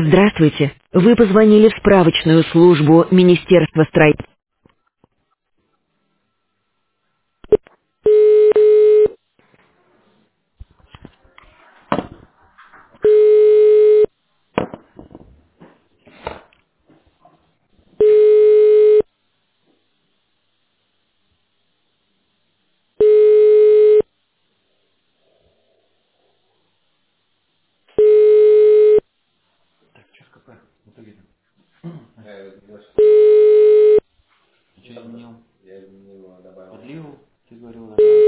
Здравствуйте. Вы позвонили в справочную службу Министерства строительства. Так, что КП? В итоге-то. Что изменил? Подлил, ты говорил, добавил.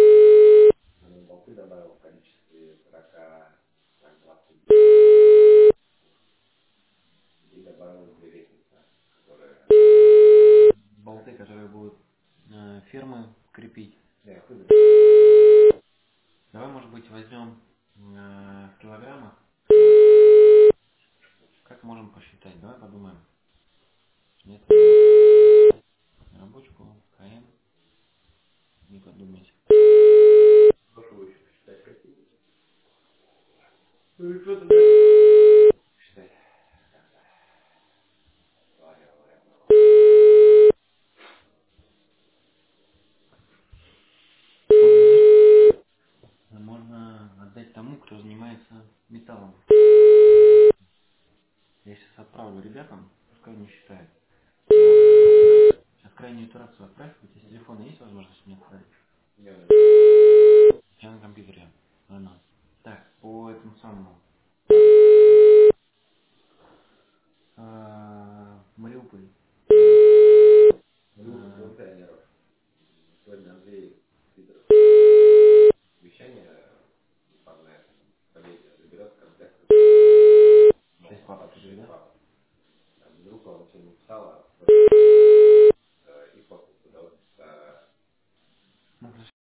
Болты, которые будут фермы крепить. Давай, может быть, возьмем в килограммах. Как можем посчитать? Давай подумаем. Нет, рабочку, КМ, не подумать. Считай. Можно отдать тому, кто занимается металлом. Я сейчас отправлю ребятам, пускай не считают. Сейчас крайнюю итерацию отправь, у тебя с телефона есть возможность мне отправить? Я на компьютере. Ладно. Так, по этому самому. Мариуполь. То есть папа, ты же, да?